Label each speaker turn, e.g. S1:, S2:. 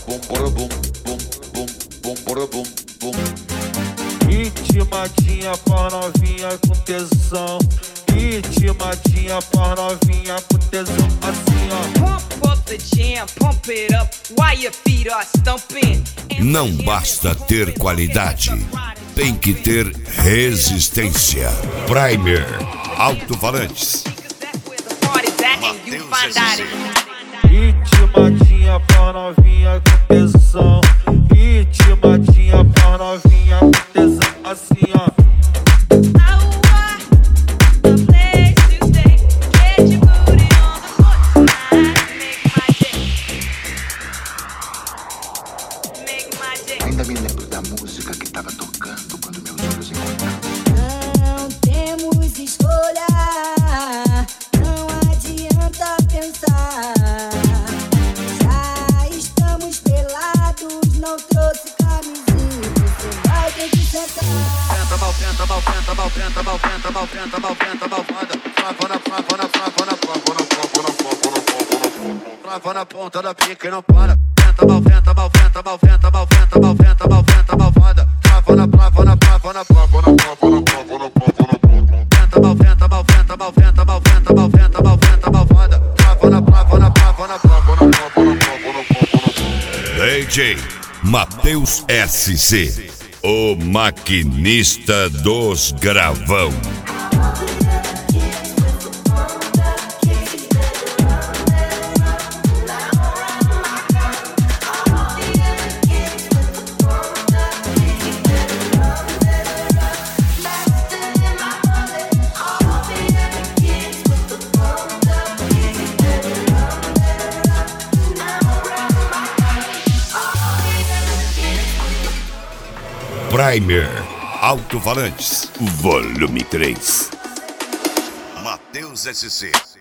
S1: bum, bora bum, bum, bum, bum, bora bum, bum. Ritmadinha pra novinha com tesão. Ritmadinha pra novinha com tesão. Assim, ó.
S2: Pump up the jam, pump it up while your feet are stumping.
S3: Não basta ter qualidade, tem que ter resistência. Primer Alto-Falantes.
S1: Ritmadinha pra novinha com tesão. Ritmadinha pra novinha com tesão. Assim, ó.
S4: Ainda me lembro da música que tava tocando quando meus olhos encontraram.
S5: Não temos escolha, não adianta pensar. Já estamos pelados, não trouxe camisinha, você vai ter que sentar.
S4: Tenta, mal, tenta, mal, tenta, mal, tenta, mal, tenta, mal, tenta, mal, tenta, malvada. Trava na ponta da pica e não para. Tenta, mal, tenta, mal, tenta, mal, tenta, mal, tenta, mal, tenta, mal, tenta, malvada. Trava na tenta, mal, tenta, mal, tenta, mal, tenta, mal, tenta, mal, tenta, mal, tenta, malvada. Trava na
S3: DJ Matheus SC, o maquinista dos gravão. Primer Alto-Falantes, volume 3. Matheus SC.